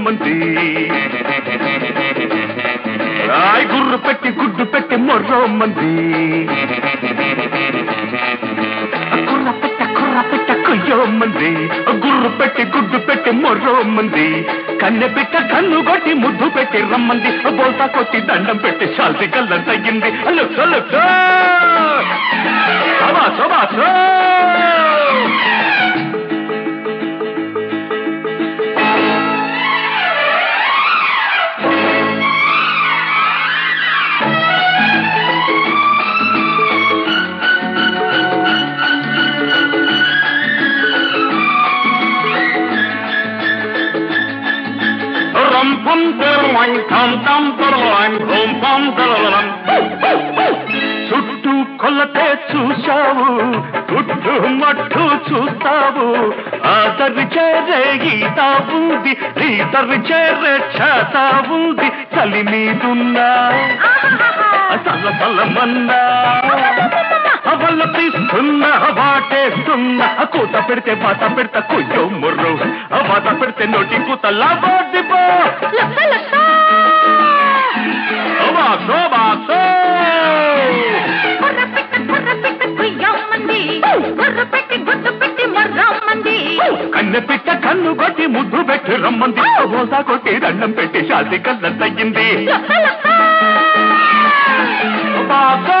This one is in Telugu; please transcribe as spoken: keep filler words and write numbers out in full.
రమ్మంది రాయ్ గుర్రు పెట్టి గుడ్డు పెట్టి మొర్రమ్మంది కుర్ర పెట్ట కుర్ర పెట్ట కుయ్యమ్మంది గుర్రు పెట్టి గుడ్డు పెట్టి మొర్రమ్మంది కన్నె పెట్ట కన్ను కొట్టి ముద్దు పెట్టి రమ్మంది బోల్తా కొట్టి దండం పెట్టి శాల్తి కళ్ళం తగ్గింది లుక్సో లుక్సో సబాసో బాసో చుట్టూ కొలతే చూశావు చుట్టూ మట్టు చూస్తావు ఆదరి చేరే గీత ఉంది ఈతరి చేరే చేత ఉంది చలి మీదున్నా చల్ల చల్లమన్నా అవల్ల తీస్తున్నా వాటేస్తున్నా కూత పెడితే బాత పెడతా కుయ్యో ముర్రు బాత పెడితే నోటి కూత లాబోదిబో కన్నె పిట్ట కన్ను కొట్టి ముద్దు పెట్టి రమ్మంది బోసా కొట్టి దండం పెట్టి శాంతి కళ్ళ తగ్గింది బాస